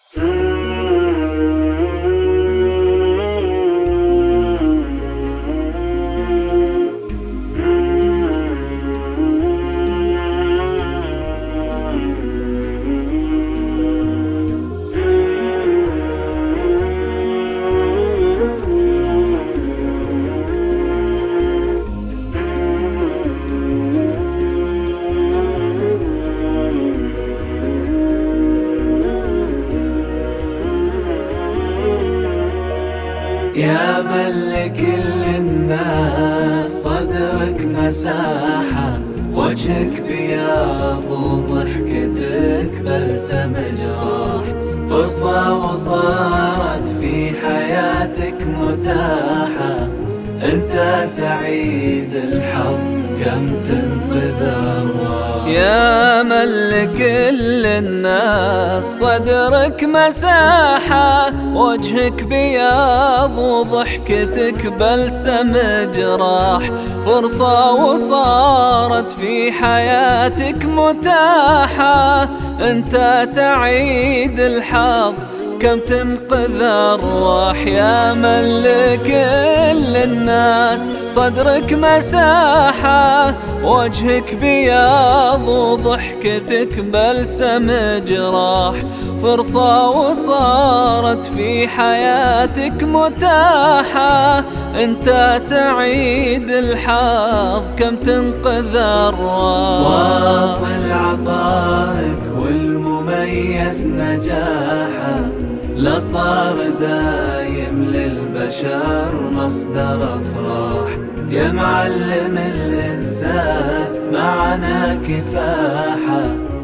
يا من لكل الناس صدرك مساحة، وجهك بياض وضحكتك بلسم جراح، فرصة وصارت في حياتك متاحة، انت سعيد الحظ كم تنقذ أرواح. يا من لكل الناس صدرك مساحة، وجهك بياض وضحكتك بلسم جراح، فرصة وصارت في حياتك متاحة، انت سعيد الحظ كم تنقذ أرواح. يا من لكل الناس صدرك مساحة، وجهك بياض وضحكتك بلسم جراح، فرصة وصارت في حياتك متاحة، انت سعيد الحظ كم تنقذ أرواح. واصل عطائك والمميز نجاحه، لصار دايم للبشر مصدر أفراح، يا معلم الإنسان معنا كفاحة،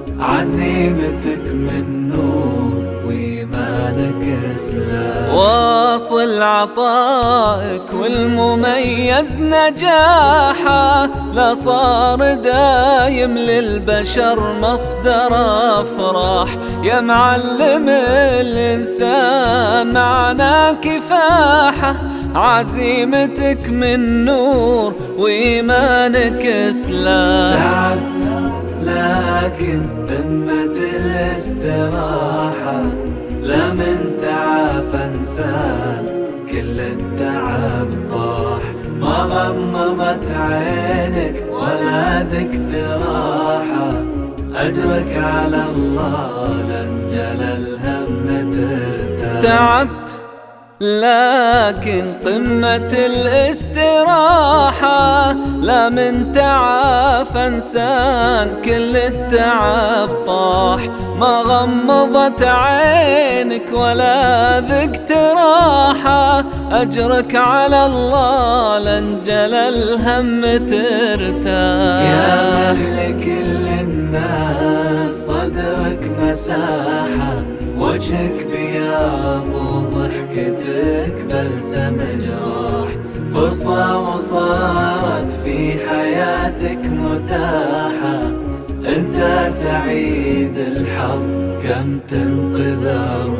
عزيمتك من نور وإيمانك سلاح. واصل عطائك والمميز نجاحه، لصار دايم للبشر مصدر أفراح، يا معلم الإنسان معنا كفاحة، عزيمتك من نور وإيمانك سلاح. تعبت لكن قمة الاستراحة، لا من تعب انسان كل التعب طاح، ما غمضت عينك ولا ذقت راحة، أجرك على الله لنجل الهم ترتاح. تعبت لكن قمة الاستراحة، لا من تعب انسان كل التعب طاح، ما غمضت عينك ولا ذقت راحة، أجرك على الله لنجل الهم ترتاح. يا من لكل الناس صدرك مساحة، وجهك بياض وضحكتك بلسم جراح، فرصة وصارت في حياتك متاحة، انت سعيد الحظ كم تنقذ أرواح.